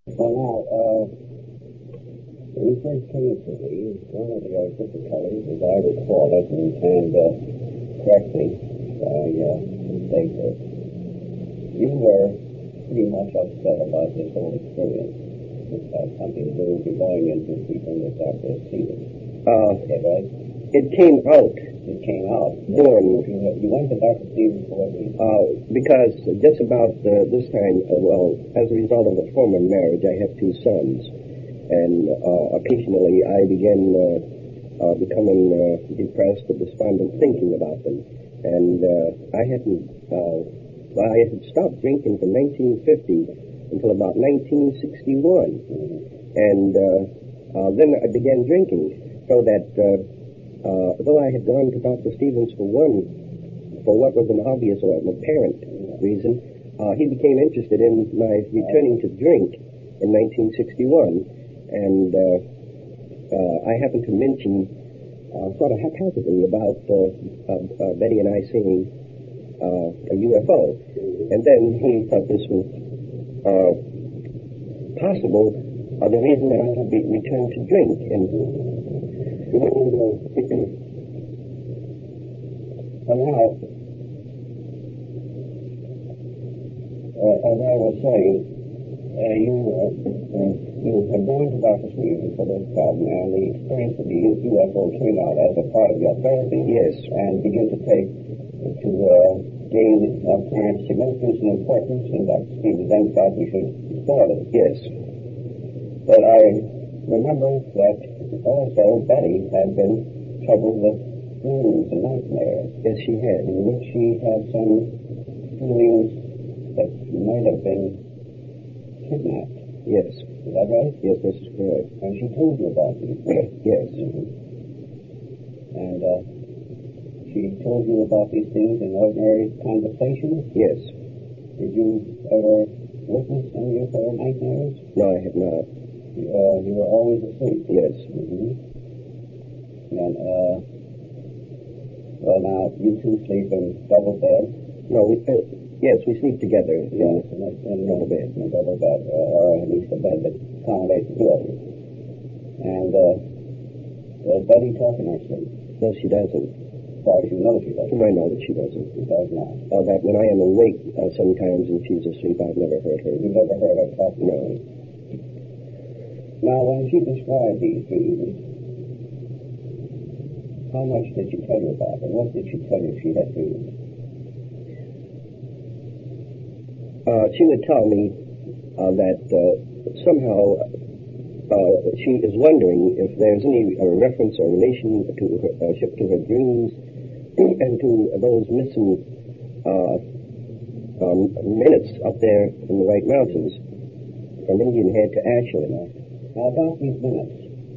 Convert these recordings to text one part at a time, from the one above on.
Well, now, when you first came to me, one of the difficulties, as I recall it, and correct me if I mistake this, you were pretty much upset about this whole experience. This had something to do with you going into people this after Stevens. Okay, right? It came out. It came out. You went to Dr. Stevens for what reason? Because just about this time, as a result of a former marriage, I had two sons. And occasionally I began becoming depressed or despondent thinking about them. And I had stopped drinking from 1950 until about 1961. And then I began drinking, so that though I had gone to Dr. Stevens for what was an obvious or an apparent reason, he became interested in my returning to drink in 1961. And I happened to mention sort of haphazardly about Betty and I seeing a UFO. And then he thought this was possible, the reason that I had returned to drink. And now, as I was saying, you had gone to Dr. Stevens for this problem, and the experience of the UFO came out as a part of your therapy. Yes. And began to gain apparent significance and importance, and Dr. Stevens then thought we should start it. Yes. But I remember that also Betty had been troubled with dreams and nightmares. Yes, she had. In which she had some feelings that might have been kidnapped. Yes. Is that right? Yes, this is correct. And she told you about these things. Yes. And she told you about these things in ordinary conversation? Yes. Did you ever witness any of her nightmares? No, I have not. You were always asleep? Yes. And, well, now, you two sleep in double bed? No, yes, we sleep together. Yes, in double bed. In double bed, or at least a bed that accommodates the two of you. And does Betty talk in her sleep? No, she doesn't. As far as you know, she doesn't. To my knowledge, she doesn't. She does not. That when I am awake sometimes and she's asleep, I've never heard her. You've never heard her talk? No. Now, when she described these dreams, how much did she tell you about them? What did she tell you she had dreamed? She would tell me that somehow she is wondering if there's any reference or relation to her dreams and to those missing minutes up there in the White Mountains from Indian Head to Ashland. Now, about these minutes,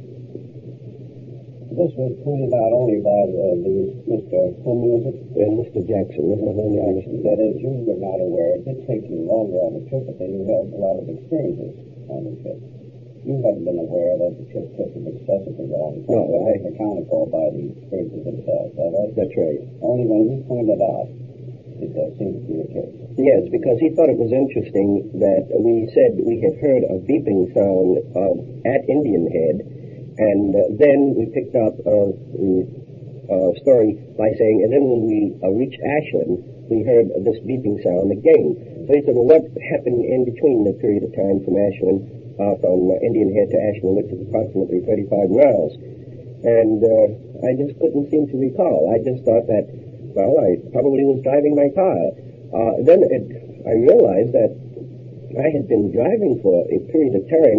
this was pointed out only by Mr. And Mr. Jackson. That is, you were not aware. It did take you longer on the trip, but then you had a lot of experiences on the trip. You haven't been aware that the trip took an excessively long time. No, I accounted for by the experiences themselves, is that right? That's right. Only when you pointed out did that seem to be the case. Yes, because he thought it was interesting that we said we had heard a beeping sound at Indian Head, and then we picked up the story by saying, and then when we reached Ashland, we heard this beeping sound again. So he said, well, what happened in between the period of time from Ashland, from Indian Head to Ashland, which is approximately 35 miles? And I just couldn't seem to recall. I just thought that, well, I probably was driving my car. Then I realized that I had been driving for a period of time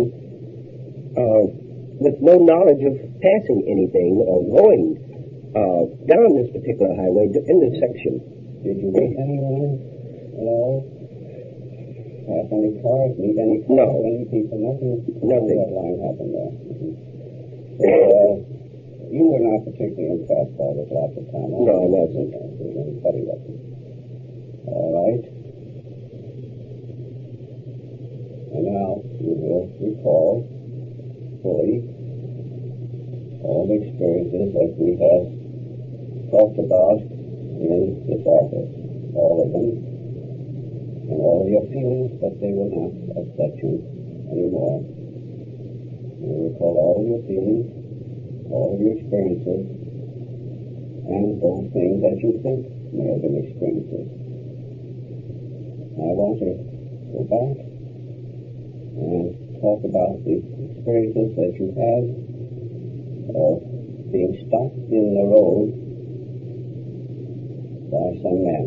with no knowledge of passing anything or going down this particular highway in this section. Did you meet anyone at all? Pass any cars? Meet any cars? No. Any people? Nothing? Nothing. That line happened there. So, you were not particularly impressed by this lots of time. No, I wasn't. Anybody wasn't. All right. And now you will recall fully all the experiences that we have talked about in this office, all of them, and all of your feelings, but they will not upset you anymore. You recall all of your feelings, all of your experiences, and those things that you think may have been experiences. I want to go back and talk about the experiences that you had of being stopped in the road by some men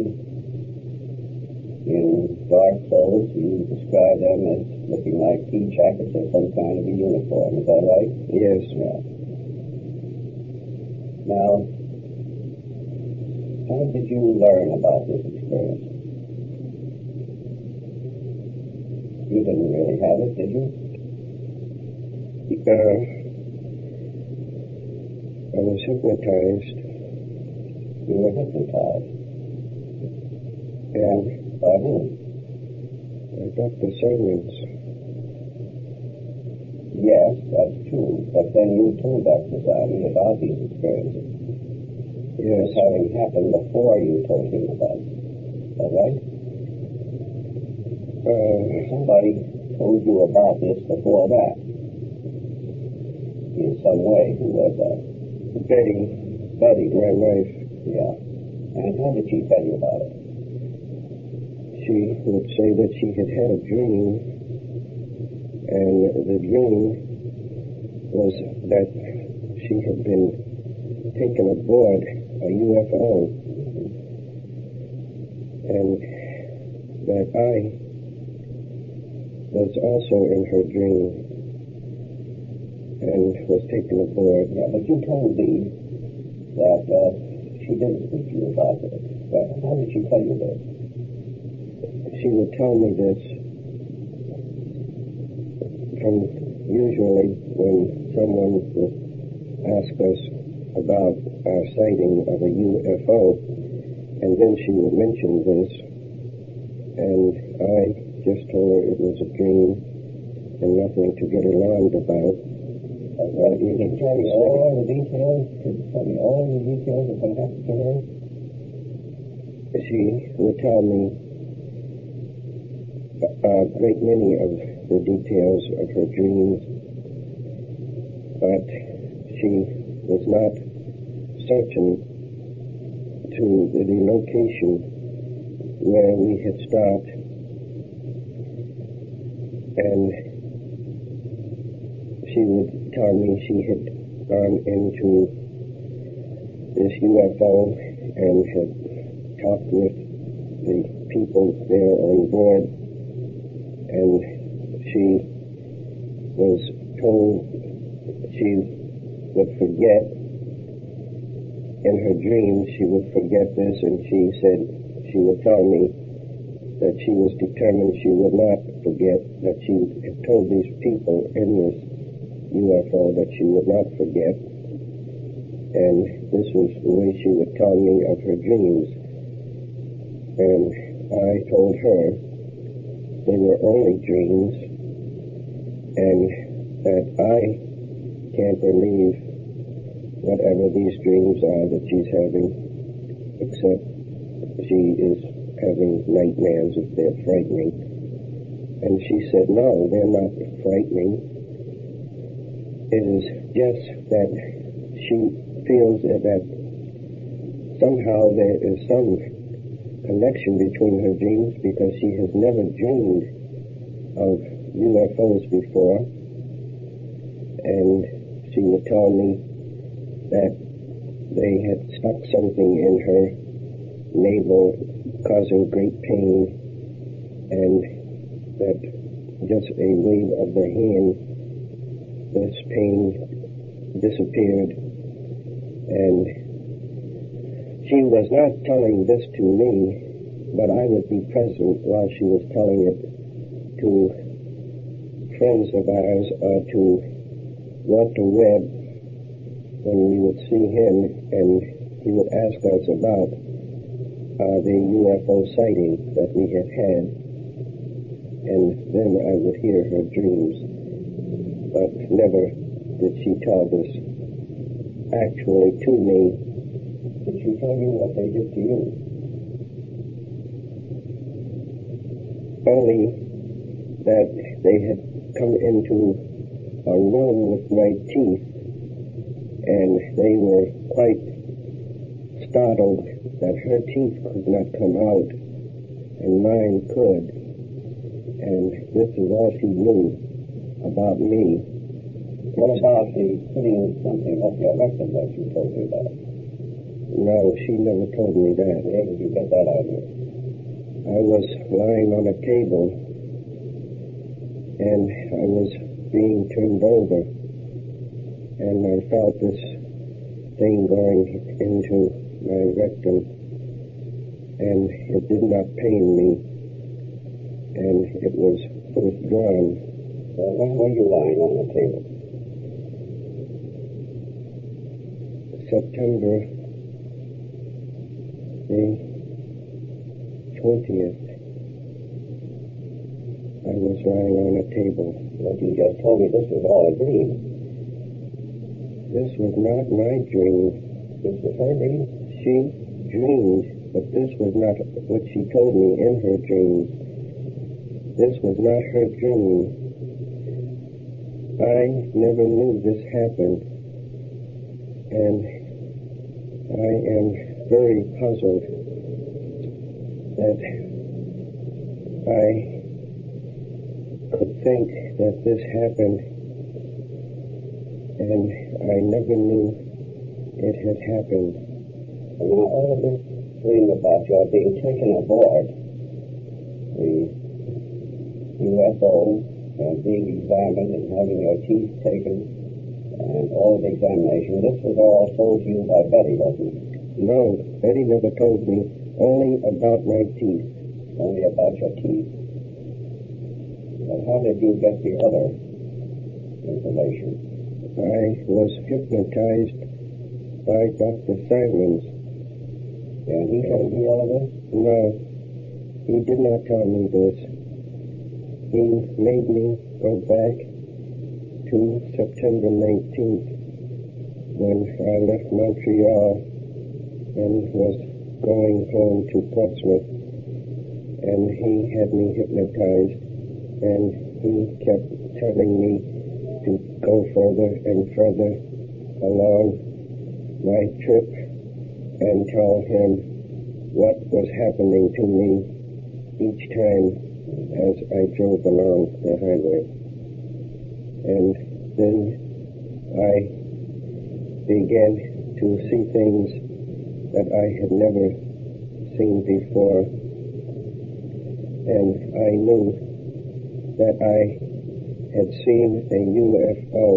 in dark clothes. You describe them as looking like pea jackets or some kind of a uniform. Is that right? Yes. Yeah. Now, how did you learn about this experience? You didn't really have it, did you? I was hypnotized. You were hypnotized. And by whom? By Dr. Simons. Yes, that's true. But then you told Dr. Simons about these experiences. Yes. Having happened before you told him about it. Is that right? Somebody told you about this before that. In some way. Who was that? Betty. Betty, my wife. Yeah. And how did she tell you about it? She would say that she had had a dream, and the dream was that she had been taken aboard a UFO, and that I was also in her dream and was taken aboard. Yeah, but you told me that she didn't speak to you about it. But how did she tell you this? She would tell me this from usually when someone would ask us about our sighting of a UFO, and then she would mention this, and I just told her it was a dream and nothing to get alarmed about. Well, you can tell me all the details? Tell me all the details of what happened to her? She would tell me a great many of the details of her dreams, but she was not certain to the location where we had stopped, and she would tell me she had gone into this UFO and had talked with the people there on board, and she was told she would forget. In her dreams, she would forget this, and she said she would tell me that she was determined she would not forget, that she had told these people in this UFO that she would not forget. And this was the way she would tell me of her dreams. And I told her they were only dreams, and that I can't believe whatever these dreams are that she's having, except she is having nightmares if they're frightening. And she said, no, they're not frightening. It is just that she feels that somehow there is some connection between her dreams, because she has never dreamed of UFOs before, and she would tell me that they had stuck something in her navel causing great pain, and that just a wave of the hand, this pain disappeared. And she was not telling this to me, but I would be present while she was telling it to friends of ours, or to Walter Webb, when we would see him and he would ask us about the UFO sighting that we had had. And then I would hear her dreams, but never did she tell this actually to me. Did she tell you what they did to you? Only that they had come into a room with my teeth, and they were quite startled that her teeth could not come out, and mine could. And this is all she knew about me. What about the putting something up your rectum that you told me about? No, she never told me that. Where did you get that idea? I was lying on a table, and I was being turned over, and I felt this thing going into my rectum, and it did not pain me, and it was withdrawn. Well, when were you lying on the table? September the 20th. I was lying on a table. But you just told me this was all a dream. This was not my dream. This was her dream? She dreamed, but this was not what she told me in her dream. This was not her dream. I never knew this happened, and I am very puzzled that I could think that this happened, and I never knew it had happened. And now all of this dream about your being taken aboard the UFO and being examined and having your teeth taken and all the examination, this was all told to you by Betty, wasn't it? No, Betty never told me, only about my teeth. Only about your teeth. Well, how did you get the other information? I was hypnotized by Dr. Simons. And he told you all of this? No, he did not tell me this. He made me go back to September 19th when I left Montreal and was going home to Portsmouth, and he had me hypnotized, and he kept telling me to go further and further along my trip and tell him what was happening to me each time as I drove along the highway. And then I began to see things that I had never seen before, and I knew that I had seen a UFO,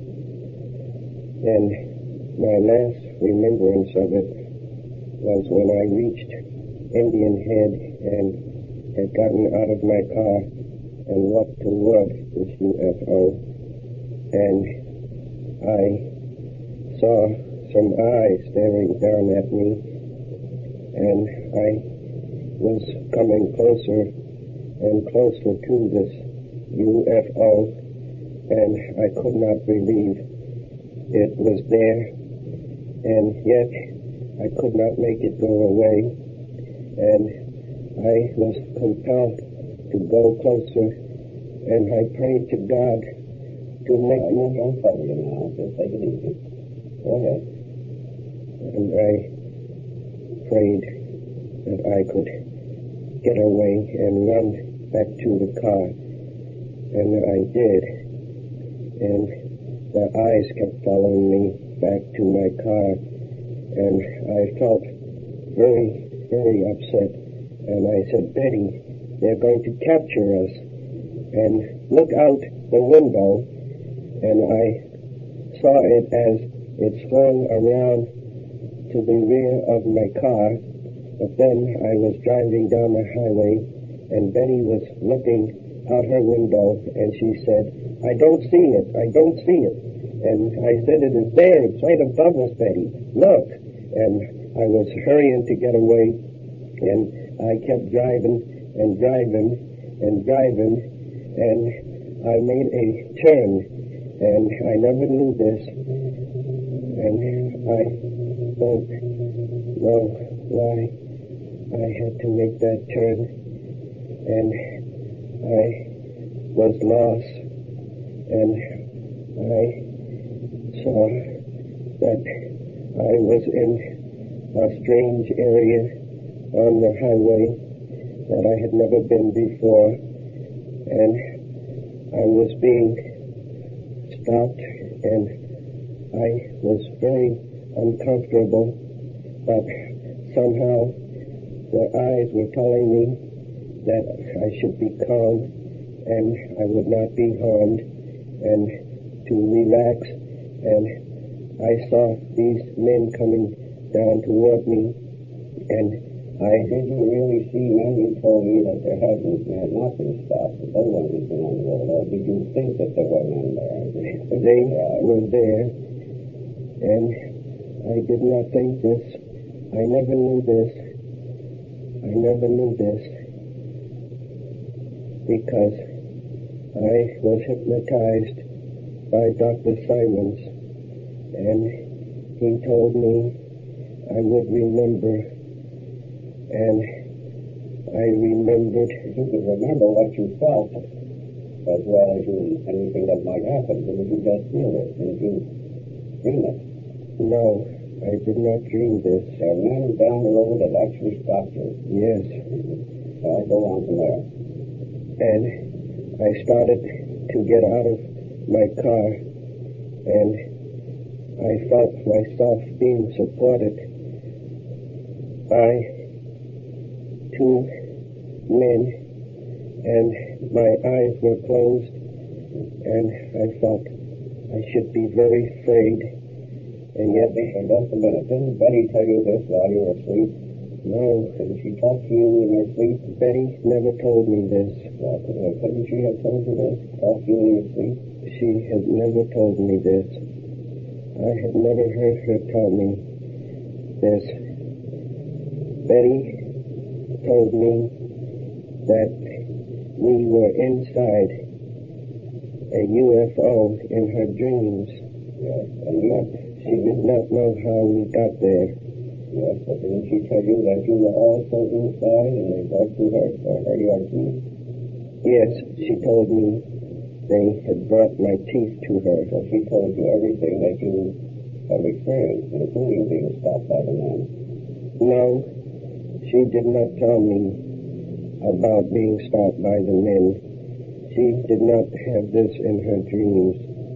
and my last remembrance of it was when I reached Indian Head and had gotten out of my car and walked toward this UFO, and I saw some eyes staring down at me, and I was coming closer and closer to this UFO, and I could not believe it was there, and yet I could not make it go away, and I was compelled to go closer, and I prayed to God to make me... Don't trouble you now. Just take it easy. Go ahead. And I prayed that I could get away and run back to the car, and I did, and the eyes kept following me back to my car, and I felt very, very upset, and I said, Betty, they're going to capture us, and look out the window, and I saw it as it swung around to the rear of my car, but then I was driving down the highway, and Betty was looking out her window, and she said, I don't see it, I don't see it. And I said, it is there, it's right above us, Betty, look. And I was hurrying to get away, and I kept driving and driving and driving, and I made a turn, and I never knew this, and I don't know why I had to make that turn, and I was lost and I saw that I was in a strange area on the highway that I had never been before, and I was being stopped, and I was very uncomfortable, but somehow the eyes were telling me that I should be calm and I would not be harmed, and to relax. And I saw these men coming down toward me, and Did you really see men? You told me that there had not been stopped, that they weren't even on the road. Or did you think that there were men there? They were there, and I did not think this. I never knew this. I never knew this because I was hypnotized by Dr. Simons, and he told me I would remember, and I remembered. You could remember what you felt as well as anything that might happen. Did you just feel it? Did you dream it? No, I did not dream this. There are men down the road that actually stopped you. Yes. I'll go on from there. And I started to get out of my car, and I felt myself being supported by two men, and my eyes were closed, and I felt I should be very afraid. And yet, just a minute. Didn't Betty tell you this while you were asleep? No. Didn't she talk to you in her sleep? Betty never told me this. Well, couldn't she have told you this? Talk to you in your sleep? She has never told me this. I have never heard her tell me this. Betty told me that we were inside a UFO in her dreams. Yes, and she did not know how we got there. Yes, but didn't she tell you that you were also inside and they brought you her teeth? Yes, she told me they had brought my teeth to her. So she told you everything that you have experienced, including being stopped by the man. No, she did not tell me about being stopped by the men. She did not have this in her dreams.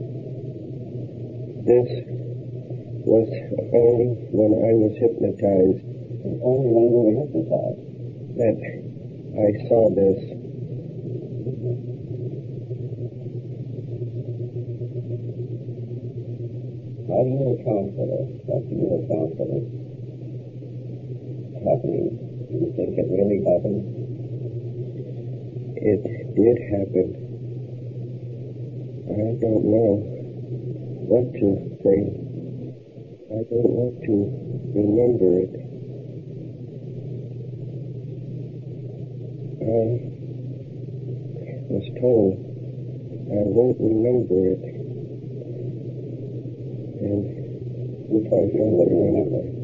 This was only when I was hypnotized. Only when you were hypnotized that I saw this. How do you account for this? How do you account for this happening? Do you think it really happened? It did happen. I don't know what to say. I don't want to remember it. I was told I won't remember it. And you told you wouldn't remember it.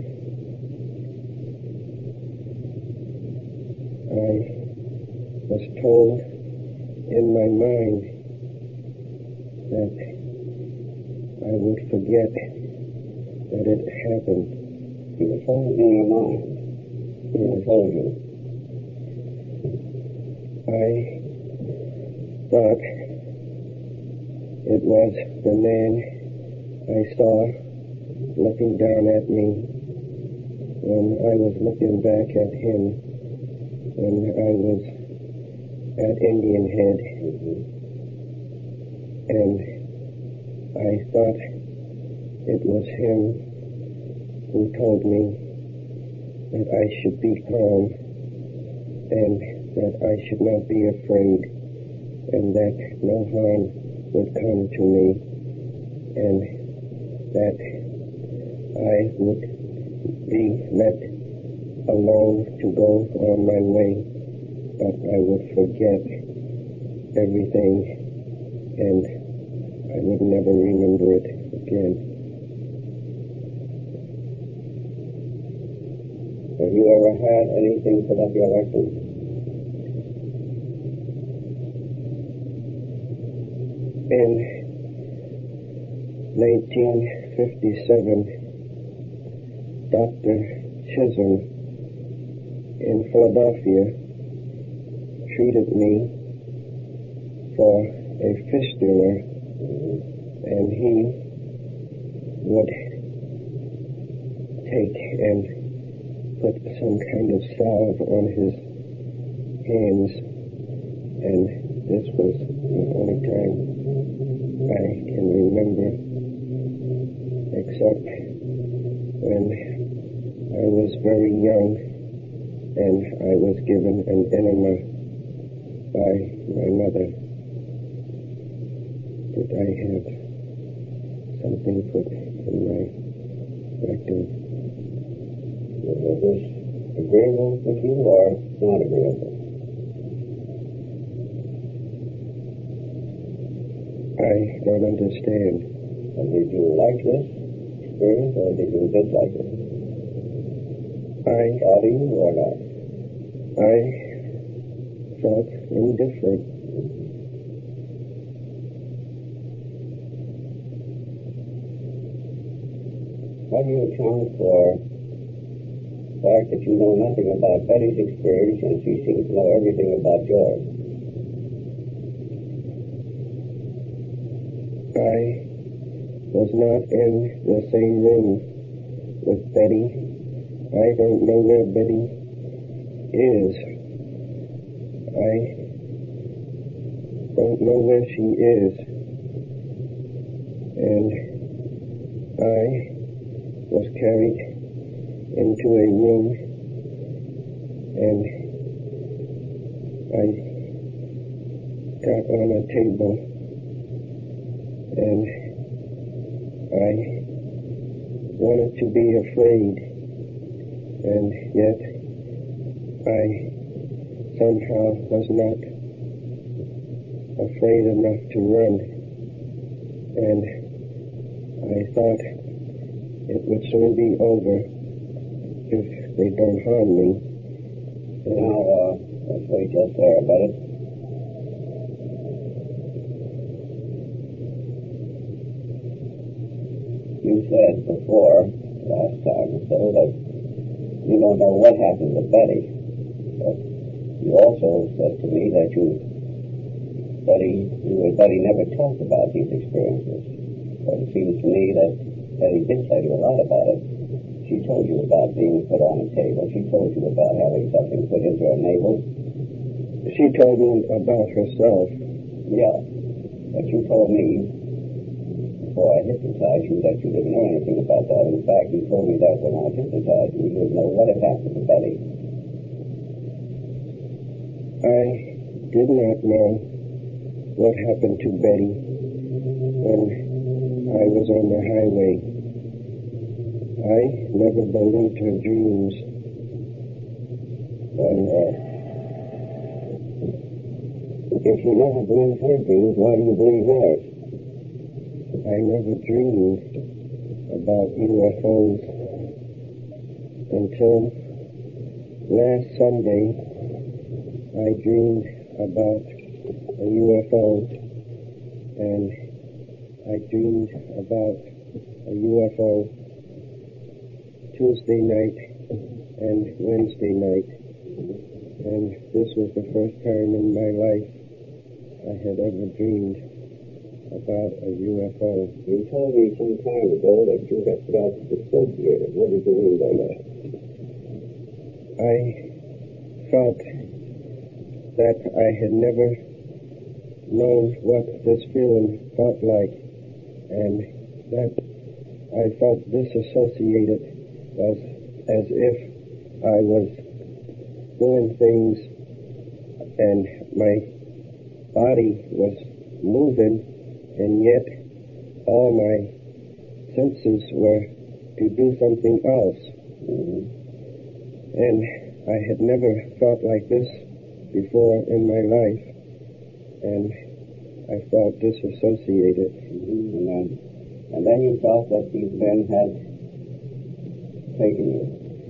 I was told in my mind that I would forget that it happened. You were told in your mind. Who told you? I thought it was the man I saw looking down at me when I was looking back at him when I was at Indian Head. And I thought it was him who told me that I should be calm and that I should not be afraid and that no harm would come to me and that I would be let alone to go on my way, but I would forget everything and I would never remember it again. Have you ever had anything put up your record? In 1957, Dr. Chisholm in Philadelphia treated me for a fistula, and he would take and put some kind of salve on his hands, and this was the only time I can remember, except when I was very young and I was given an enema by my mother that I had something put in my rectum. Was this agreeable with you or not agreeable? I don't understand. Did you like this experience or did you dislike it? Bother you or not? I felt indifferent. How do you account for the fact that you know nothing about Betty's experience and she seems to know everything about yours? I was not in the same room with Betty. I don't know where Betty is. I don't know where she is. And I was carried into a room, and I got on a table, and I wanted to be afraid, and yet I somehow was not afraid enough to run, and I thought it would soon be over if they don't harm me. Now, let's wait just there a minute. You said before, last time or so, that you don't know what happened to Betty. But you also said to me that you and Betty never talked about these experiences. But it seems to me that Betty did tell you a lot about it. She told you about being put on a table. She told you about having something put into her navel. She told me about herself. Yeah. But you told me before I hypnotized you that you didn't know anything about that. In fact, you told me that when I hypnotized you, you didn't know what had happened to Betty. I did not know what happened to Betty when I was on the highway. I never believed her dreams. And if you never believed her dreams, why do you believe yours? I never dreamed about UFOs until last Sunday. I dreamed about a UFO, and I dreamed about a UFO Tuesday night and Wednesday night, and this was the first time in my life I had ever dreamed about a UFO. You told me some time ago that you had felt dissociated. What did you mean by that? I felt that I had never known what this feeling felt like, and that I felt disassociated, as if I was doing things and my body was moving, and yet all my senses were to do something else. And I had never felt like this before in my life, and I felt disassociated. And then you felt that these men had taken you.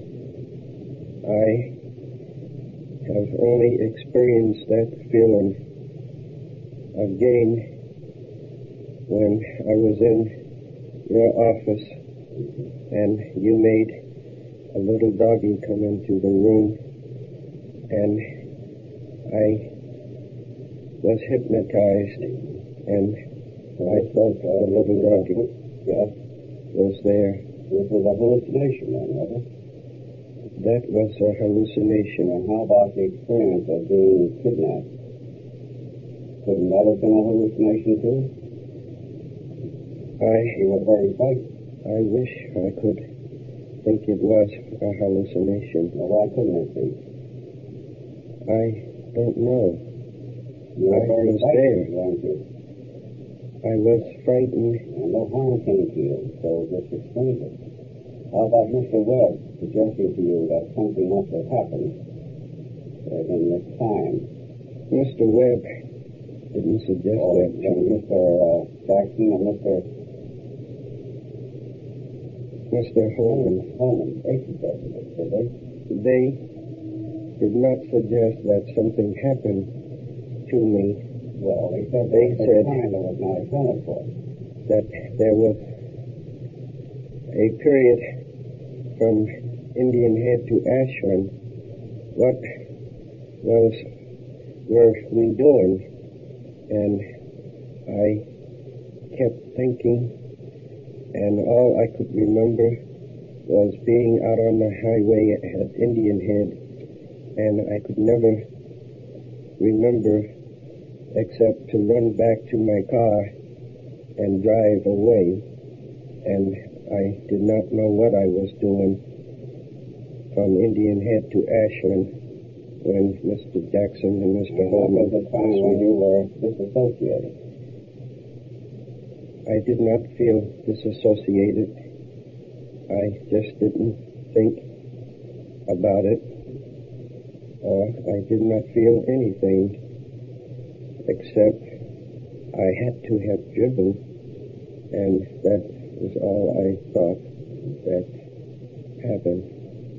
I have only experienced that feeling again when I was in your office, and you made a little doggy come into the room, and I was hypnotized, and I felt the little doggy was there. This was a hallucination, then, was it? That was a hallucination. And how about the experience of being kidnapped? Couldn't that have been a hallucination, too? You were very frightened. I wish I could think it was a hallucination. Well, why couldn't it be? I don't know. You were very was frightened, there. weren't you? I was frightened. And no harm came to you, so just explain it. How about Mr. Webb suggesting to you that something must have happened in this time? Mr. Webb didn't suggest that to me. Mr. Jackson and Mr. Holman. They suggested it, did they? They did not suggest that something happened to me. Well, they said time that was not accounted for. That there was a period from Indian Head to Ashland. What were we doing? And I kept thinking, and all I could remember was being out on the highway at Indian Head, and I could never remember except to run back to my car and drive away, and I did not know what I was doing from Indian Head to Ashland when Mr. Jackson and Mr. Holman... That was the time when you were disassociated. I did not feel disassociated. I just didn't think about it, or I did not feel anything except I had to have driven, and that was all I thought that happened.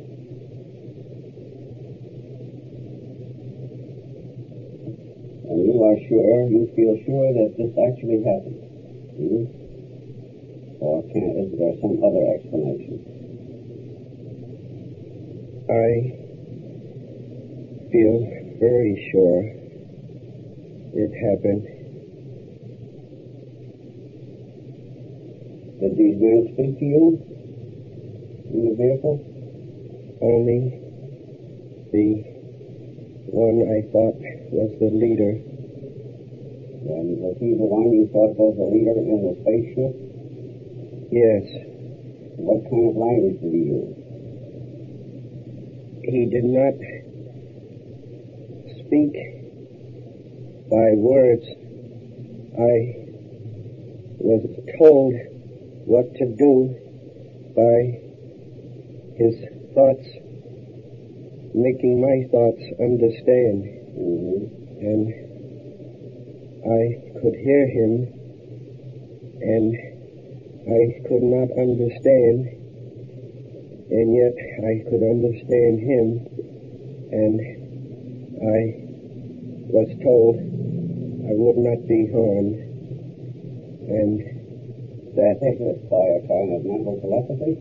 And you feel sure that this actually happened? Mm-hmm. Or is there some other explanation? I feel very sure it happened. Did these men speak to you in the vehicle? Only the one I thought was the leader. And was he the one you thought was the leader in the spaceship? Yes. What kind of language did he use? He did not speak by words. I was told what to do by his thoughts, making my thoughts understand. Mm-hmm. And I could hear him, and I could not understand, and yet I could understand him, and I was told I would not be harmed, and that by a kind of mental telepathy?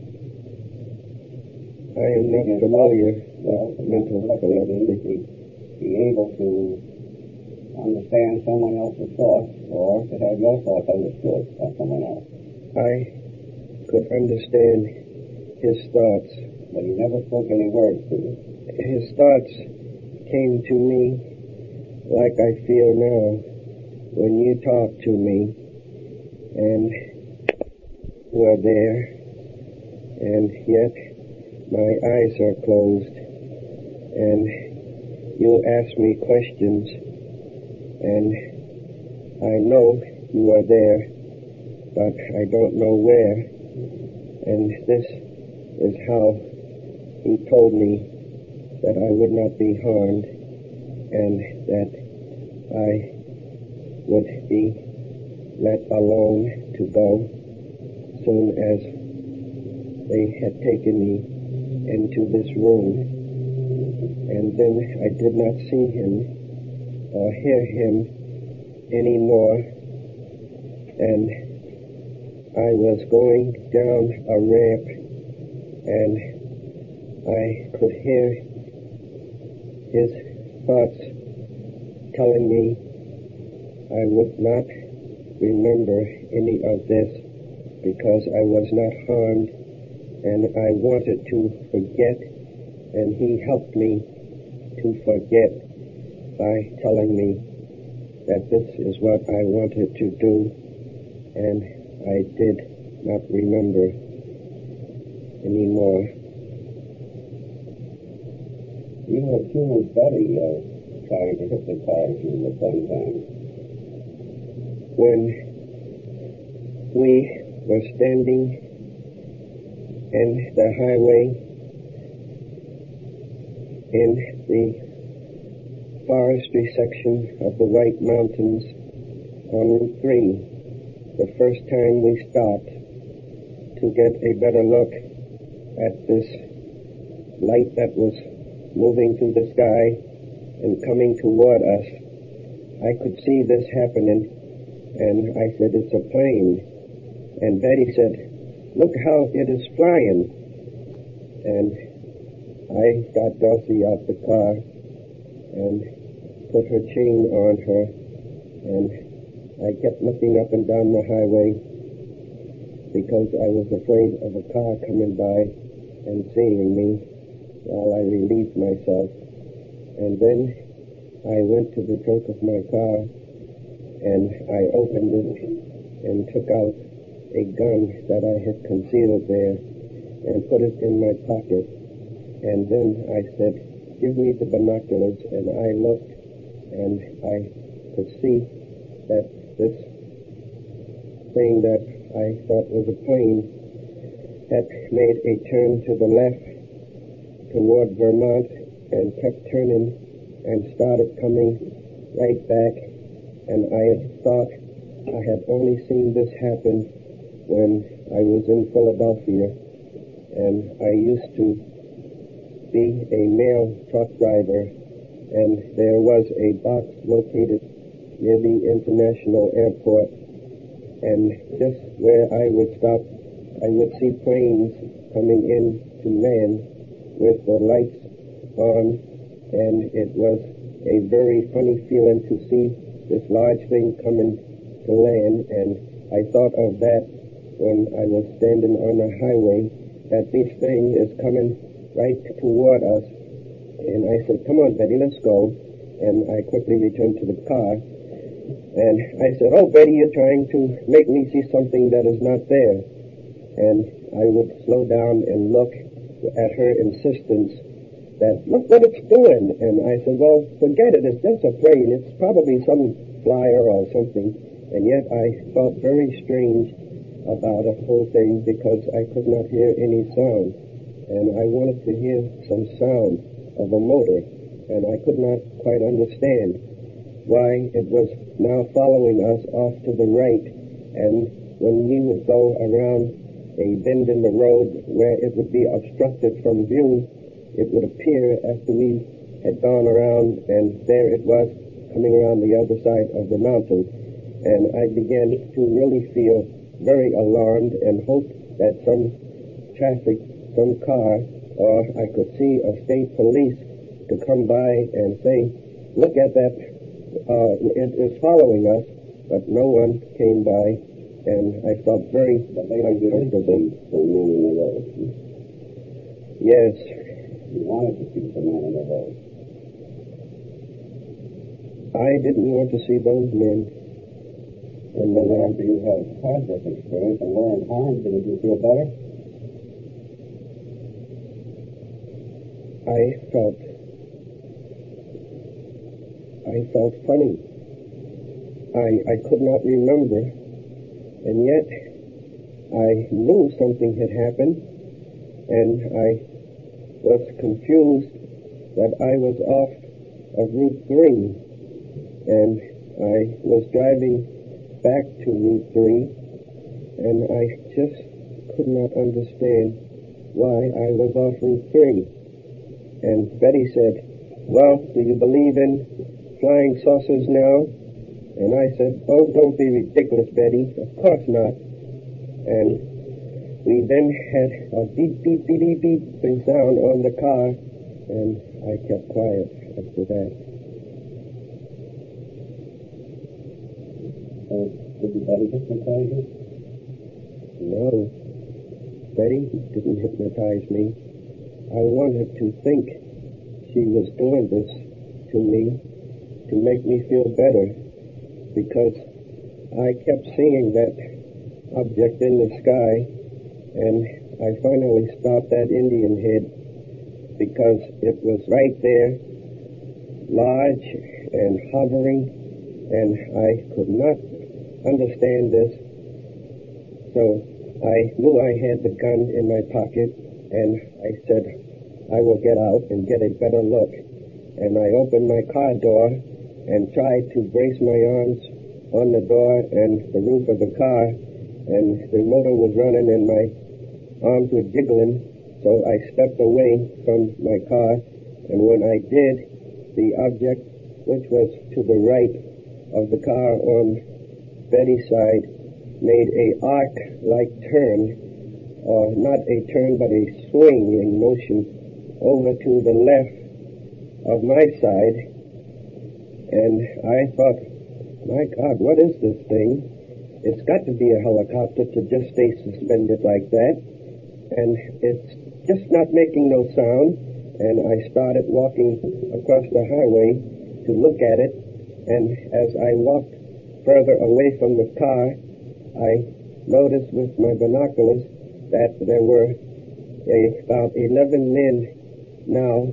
I am not familiar with mental telepathy. Be able to understand someone else's thoughts, or to have your thoughts understood by someone else. I could understand his thoughts. But he never spoke any words to you. His thoughts came to me like I feel now when you talk to me, and were there, and yet my eyes are closed, and you ask me questions, and I know you are there, but I don't know where, and this is how he told me that I would not be harmed, and that I would be let alone to go soon as they had taken me into this room. And then I did not see him or hear him anymore, and I was going down a ramp, and I could hear his thoughts telling me I would not remember any of this because I was not harmed, and I wanted to forget, and he helped me to forget by telling me that this is what I wanted to do, and I did not remember anymore. You accused Betty of trying to hypnotize you at one time. When we were standing in the highway in the forestry section of the White Mountains on Route 3, the first time we stopped to get a better look at this light that was moving through the sky and coming toward us, I could see this happening, and I said, "It's a plane." And Betty said, "Look how it is flying." And I got Dulcie out the car and put her chain on her, and I kept looking up and down the highway because I was afraid of a car coming by and seeing me while I relieved myself. And then I went to the trunk of my car and I opened it and took out a gun that I had concealed there and put it in my pocket. And then I said, "Give me the binoculars." And I looked and I could see that this thing that I thought was a plane had made a turn to the left toward Vermont and kept turning and started coming right back. And I had thought I had only seen this happen when I was in Philadelphia, and I used to be a mail truck driver, and there was a box located near the international airport, and just where I would stop, I would see planes coming in to land with the lights on, and it was a very funny feeling to see this large thing coming to land. And I thought of that when I was standing on the highway, that this thing is coming right toward us. And I said, "Come on, Betty, let's go." And I quickly returned to the car. And I said, "Oh, Betty, you're trying to make me see something that is not there." And I would slow down and look at her insistence that, "Look what it's doing." And I said, "Well, forget it. It's just a plane. It's probably some flyer or something." And yet I felt very strange about the whole thing because I could not hear any sound. And I wanted to hear some sound of a motor. And I could not quite understand why it was now following us off to the right. And when we would go around a bend in the road where it would be obstructed from view, it would appear after we had gone around, and there it was coming around the other side of the mountain. And I began to really feel very alarmed and hoped that some traffic, some car, or I could see a state police to come by and say, "Look at that, it is following us," but no one came by, and I felt very uncomfortable. Yes. You wanted to see the man in the road. I didn't want to see those men. And then after you had this experience and learned harm, did you feel better? I felt funny. I could not remember, and yet I knew something had happened, and I was confused that I was off of Route 3, and I was driving back to Route 3, and I just could not understand why I was off Route 3. And Betty said, "Well, do you believe in flying saucers now?" And I said, "Oh, don't be ridiculous, Betty. Of course not." And we then had a beep, beep, beep, beep, beep sound on the car, and I kept quiet after that. Did Betty hypnotize you? No, Betty didn't hypnotize me. I wanted to think she was doing this to me to make me feel better, because I kept seeing that object in the sky, and I finally stopped that Indian head because it was right there, large and hovering, and I could not understand this. So I knew I had the gun in my pocket, and I said, I will get out and get a better look. And I opened my car door and tried to brace my arms on the door and the roof of the car, and the motor was running and my arms were jiggling, so I stepped away from my car, and when I did, the object, which was to the right of the car on Betty's side, made a arc-like turn, or not a turn, but a swinging motion over to the left of my side, and I thought, my God, what is this thing? It's got to be a helicopter to just stay suspended like that, and it's just not making no sound. And I started walking across the highway to look at it, and as I walked further away from the car, I noticed with my binoculars that there were about 11 men now,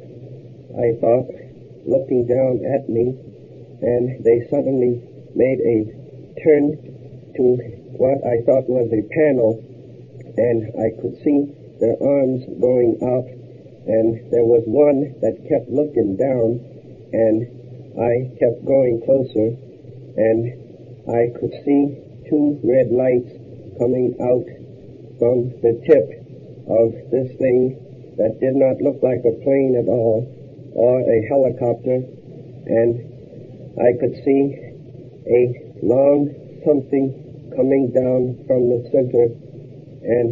I thought, looking down at me, and they suddenly made a turn to what I thought was a panel, and I could see their arms going out, and there was one that kept looking down, and I kept going closer, and I could see two red lights coming out from the tip of this thing that did not look like a plane at all, or a helicopter, and I could see a long something coming down from the center, and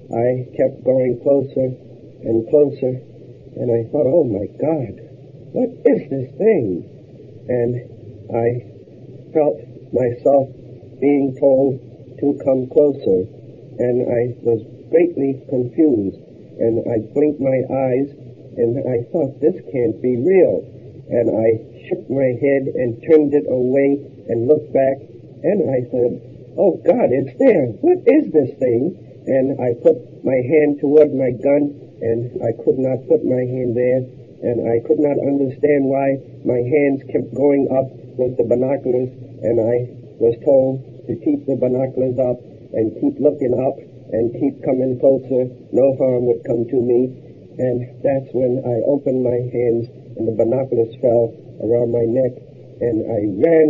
I kept going closer and closer, and I thought, oh my God, what is this thing? And I felt myself being told to come closer, and I was greatly confused, and I blinked my eyes, and I thought, this can't be real. And I shook my head and turned it away and looked back, and I said, oh God, it's there. What is this thing? And I put my hand toward my gun, and I could not put my hand there, and I could not understand why my hands kept going up with the binoculars, and I was told to keep the binoculars up and keep looking up and keep coming closer. No harm would come to me. And that's when I opened my hands, and the binoculars fell around my neck, and I ran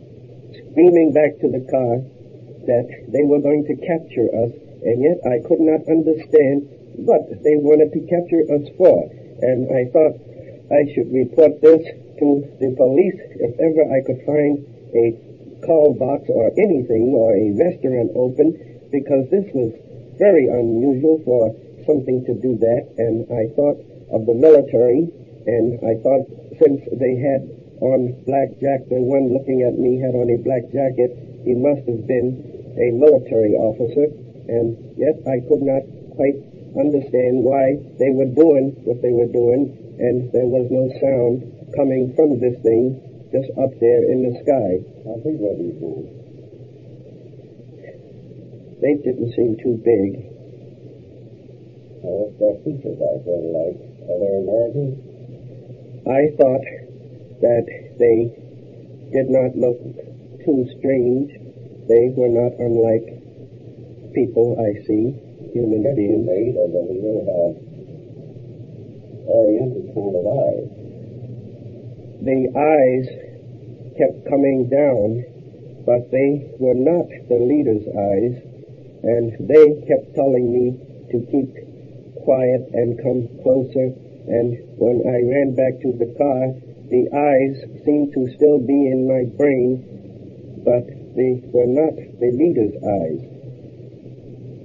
screaming back to the car that they were going to capture us, and yet I could not understand what they wanted to capture us for. And I thought I should report this to the police if ever I could find a call box or anything, or a restaurant open, because this was very unusual for something to do that. And I thought of the military, and I thought since they had on black jacket, the one looking at me had on a black jacket, he must have been a military officer, and yet I could not quite understand why they were doing what they were doing, and there was no sound coming from this thing just up there in the sky. How big were these things? They didn't seem too big. What's their features out there like? Are they American? I thought that they did not look too strange. They were not unlike people I see, human beings. Made of a little oriental kind of eyes. The eyes kept coming down, but they were not the leader's eyes, and they kept telling me to keep quiet and come closer. And when I ran back to the car, the eyes seemed to still be in my brain, but they were not the leader's eyes.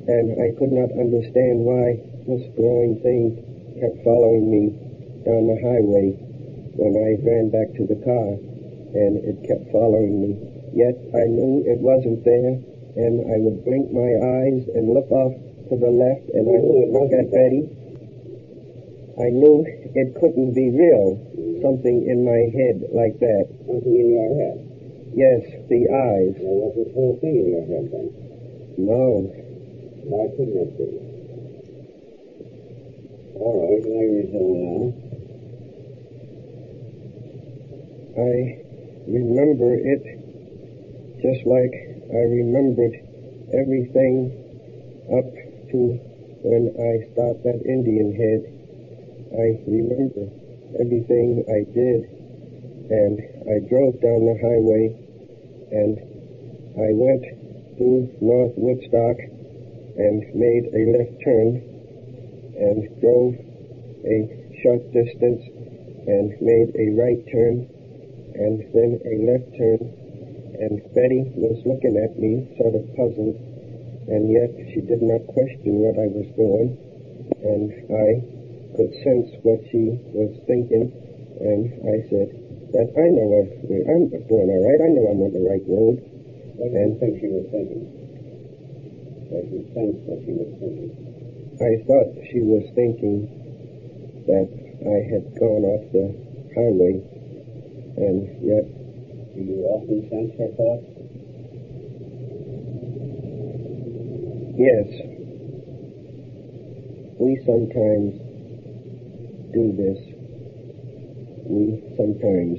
and I could not understand why this glowing thing kept following me down the highway when I ran back to the car, and it kept following me. Yet I knew it wasn't there, and I would blink my eyes and look off to the left, and I would look at Betty. I knew it couldn't be real, something in my head like that. Something in your head? Yes, the eyes. Well, was this whole thing in your head then? No. Why couldn't it be? All right, I resume now. I remember it just like I remembered everything up to when I stopped at Indian Head. I remember everything I did, and I drove down the highway, and I went to North Woodstock and made a left turn and drove a short distance and made a right turn and then a left turn, and Betty was looking at me sort of puzzled, and yet she did not question what I was doing, and I could sense what she was thinking, and I said that I'm doing all right. I know I'm on the right road. What do you think she was thinking? What you sense what she was thinking? I thought she was thinking that I had gone off the highway, and yet... Do you often sense her thoughts? Yes. We sometimes do this. We sometimes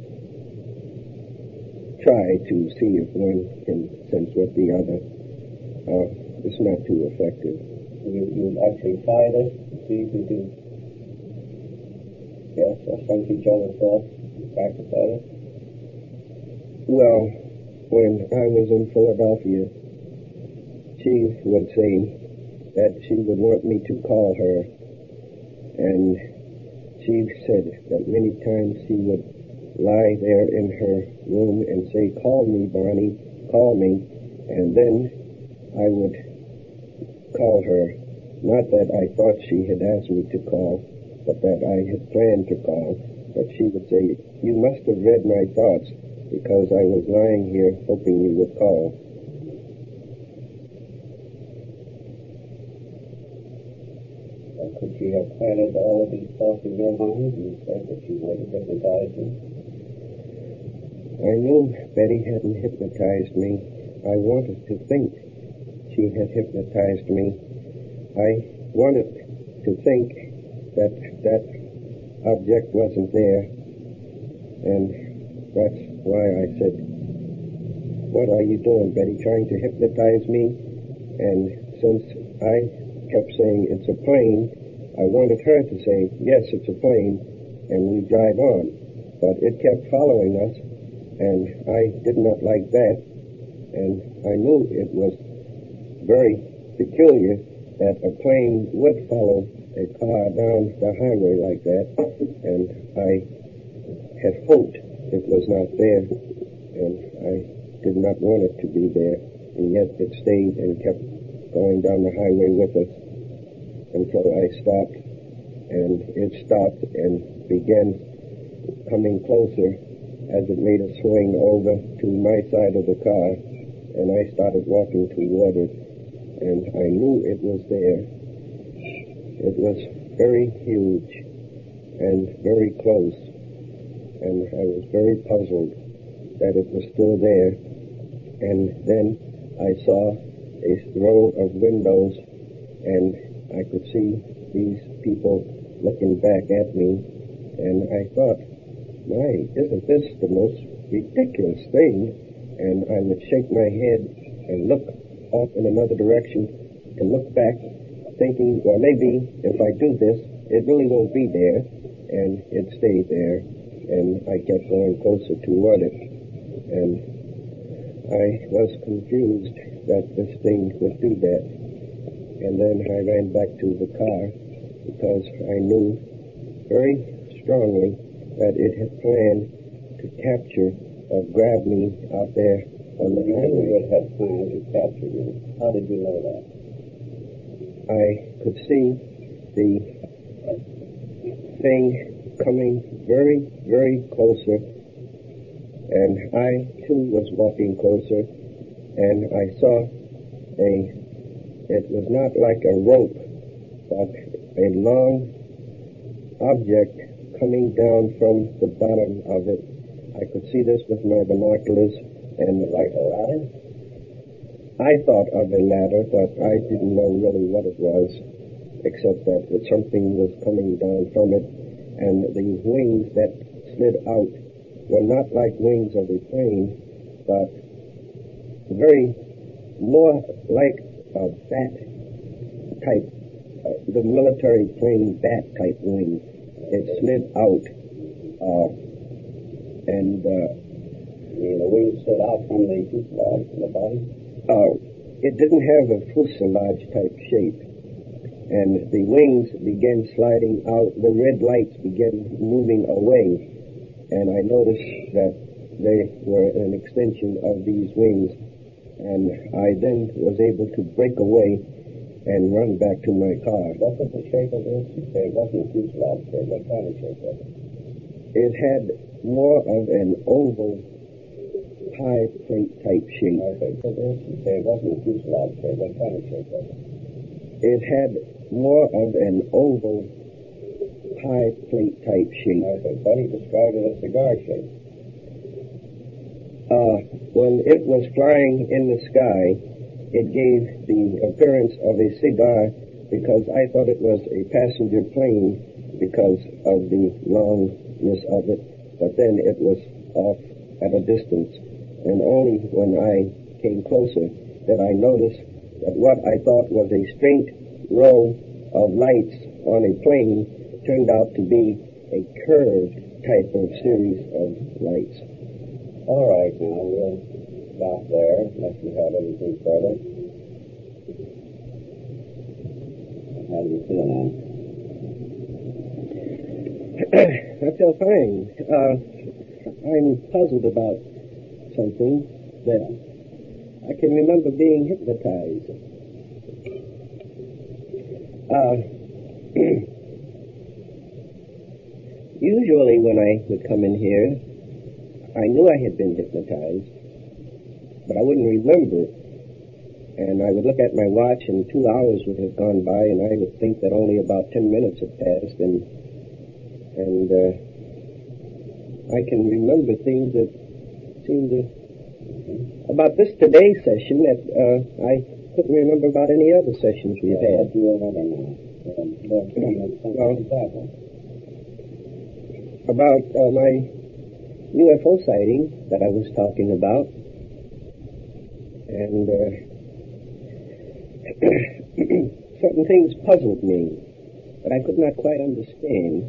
try to see if one can sense what the other. It's not too effective. You actually try this to see if you can guess or sense each other's thoughts and practice at it? Well, when I was in Philadelphia, she would say that she would want me to call her, and she said that many times she would lie there in her room and say, "Call me, Barney, call me," and then I would call her. Not that I thought she had asked me to call, but that I had planned to call. But she would say, "You must have read my thoughts, because I was lying here hoping you would call." Could she have planted all of these thoughts in your mind and said that she might have hypnotized you? I knew Betty hadn't hypnotized me. I wanted to think she had hypnotized me. I wanted to think that that object wasn't there, and that's why I said, "What are you doing, Betty, trying to hypnotize me?" And since I kept saying it's a plane, I wanted her to say, "Yes, it's a plane," and we drive on. But it kept following us, and I did not like that, and I knew it was very peculiar that a plane would follow a car down the highway like that, and I had hoped it was not there, and I did not want it to be there, and yet it stayed and kept going down the highway with us until I stopped, and it stopped and began coming closer as it made a swing over to my side of the car, and I started walking toward it, and I knew it was there. It was very huge and very close, and I was very puzzled that it was still there. And then I saw a row of windows, and I could see these people looking back at me, and I thought, "My, isn't this the most ridiculous thing?" And I would shake my head and look off in another direction and look back, thinking, well, maybe if I do this, it really won't be there, and it stayed there, and I kept going closer toward it, and I was confused that this thing would do that. And then I ran back to the car because I knew very strongly that it had planned to capture or grab me out there on the highway. It had planned to capture you. How did you know that? I could see the thing coming very, very closer, and I too was walking closer, and I saw it was not like a rope, but a long object coming down from the bottom of it. I could see this with my binoculars, and Like a ladder? I thought of a ladder, but I didn't know really what it was, except that something was coming down from it, and the wings that slid out were not like wings of a plane, but very more like a bat type, the military plane bat type wing. It slid out, and The wings slid out from the fuselage, from the body? it didn't have a fuselage type shape, and the wings began sliding out. The red lights began moving away, and I noticed that they were an extension of these wings, and I then was able to break away and run back to my car. What was the shape of this? You say it wasn't a fuselage shape. What kind of shape was it? It had more of an oval pie plate type shape. Okay, so this, you say it wasn't a fuselage shape. What kind of shape was it? It had more of an oval pie plate type shape. Okay, but he described it as cigar shape. When it was flying in the sky, it gave the appearance of a cigar because I thought it was a passenger plane because of the longness of it, but then it was off at a distance. And only when I came closer that I noticed that what I thought was a straight row of lights on a plane turned out to be a curved type of series of lights. All right, now we'll stop there unless you have anything further. How do you feel now? I feel fine. I'm puzzled about something that I can remember being hypnotized. Usually when I would come in here, I knew I had been hypnotized, but I wouldn't remember. And I would look at my watch and 2 hours would have gone by, and I would think that only about 10 minutes had passed, and I can remember things that seemed to... About this today's session that I couldn't remember about any other sessions we've had. What do you remember now? About my UFO sighting that I was talking about, and certain things puzzled me, but I could not quite understand.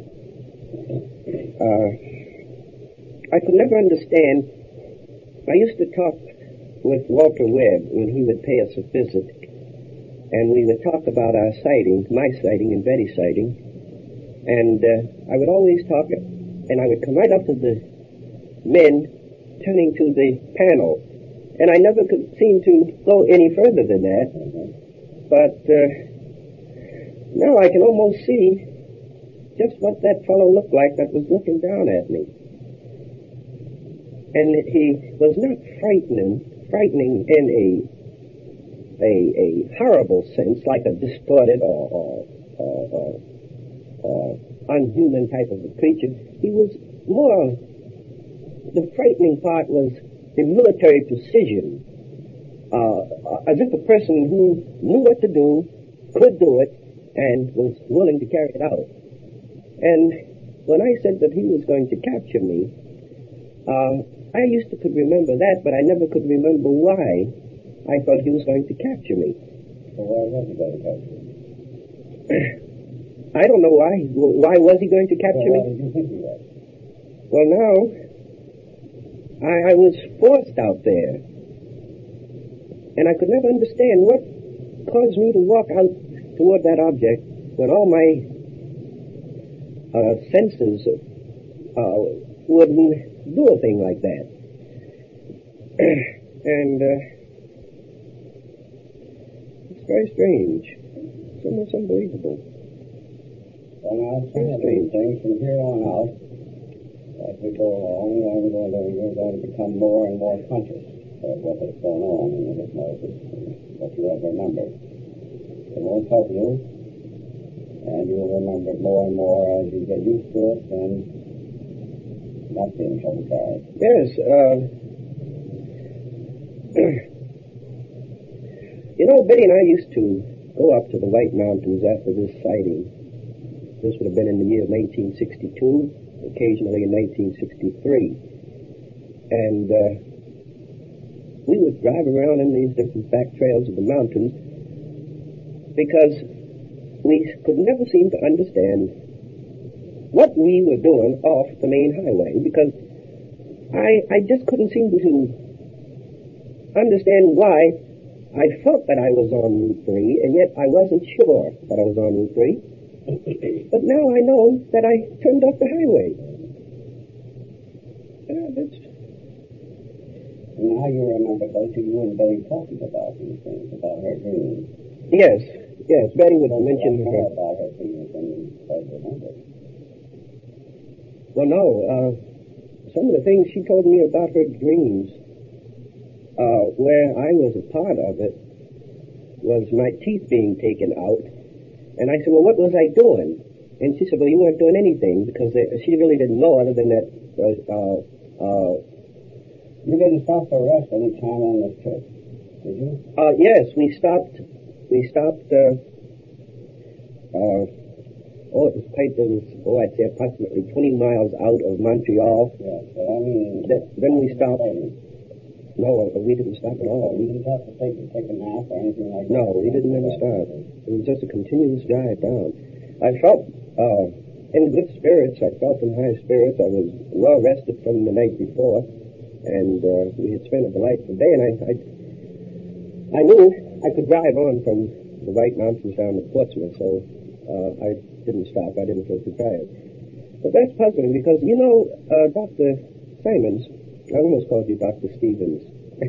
I could never understand. I used to talk with Walter Webb when he would pay us a visit, and we would talk about our sightings, my sighting and Betty's sighting, and I would always talk, and I would come right up to the men turning to the panel, and I never could seem to go any further than that, but now I can almost see just what that fellow looked like that was looking down at me. And he was not frightening in a horrible sense, like a distorted or unhuman type of a creature. He was more, the frightening part was the military precision, as if a person who knew what to do, could do it, and was willing to carry it out. And when I said that he was going to capture me, I used to could remember that, but I never could remember why I thought he was going to capture me. So why was he going to capture you? I don't know why. Why was he going to capture Why me? did you think he was? Well, now, I was forced out there, and I could never understand what caused me to walk out toward that object when all my senses wouldn't do a thing like that. And it's very strange. It's almost unbelievable. Well, now, some of these things from here on out, as we go along, we're going to become more and more conscious of what is going on in the hypnosis and what you have remembered. It won't help you, and you'll remember it more and more as you get used to it and not being traumatized. Yes. You know, Betty and I used to go up to the White Mountains after this sighting. This would have been in the year 1962, occasionally in 1963. And we would drive around in these different back trails of the mountains because we could never seem to understand what we were doing off the main highway, because I just couldn't seem to understand why I felt that I was on Route 3, and yet I wasn't sure that I was on Route 3. But now I know that I turned off the highway. Now you remember, don't you and Betty talking about these things, about her dreams? Yes. Betty would mention her. About her dreams and remember. Well, no. Some of the things she told me about her dreams, where I was a part of it, was my teeth being taken out. And I said, well, what was I doing? And she said, well, you weren't doing anything, because she really didn't know other than that. You didn't stop for rest any time on this trip, did you? Yes, we stopped. It was I'd say approximately 20 miles out of Montreal. Yes, but I mean... Then we stopped. No, we didn't stop at all. You didn't have to take a nap or anything like that? No, we didn't ever stop. It was just a continuous drive down. I felt in good spirits. I felt in high spirits. I was well rested from the night before, and we had spent a delightful day, and I knew I could drive on from the White Mountains down to Portsmouth, so I didn't stop. I didn't feel too tired. But that's puzzling because, you know, Dr. Simons, I almost called you Dr. Stevens.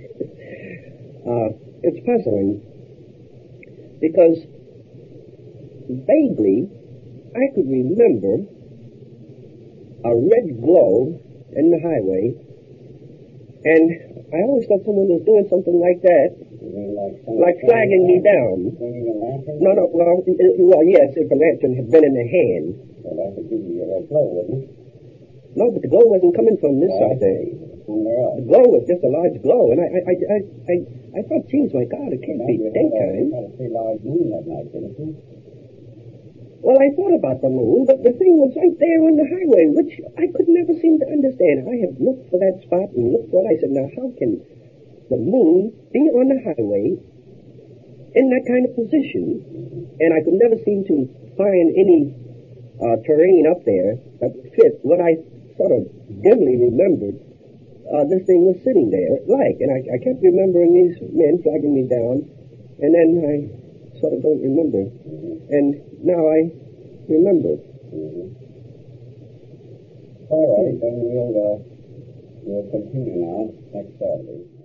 It's puzzling because vaguely I could remember a red glow in the highway, and I always thought someone was doing something like that, like flagging me down. No, well, yes, if a lantern had been in the hand. Well, that would give you a red glow, wouldn't it? No, but the glow wasn't coming from this side there. The glow was just a large glow, and I thought, geez, my God, it can't be daytime. You had a pretty large moon that night, didn't you? Well, I thought about the moon, but the thing was right there on the highway, which I could never seem to understand. I had looked for that spot and looked for it. I said, now, how can the moon be on the highway in that kind of position? And I could never seem to find any terrain up there that fit what I sort of dimly remembered this thing was sitting there like. And I kept remembering these men flagging me down, and then I sort of don't remember. And now I remember. All right, then we'll continue now next Saturday.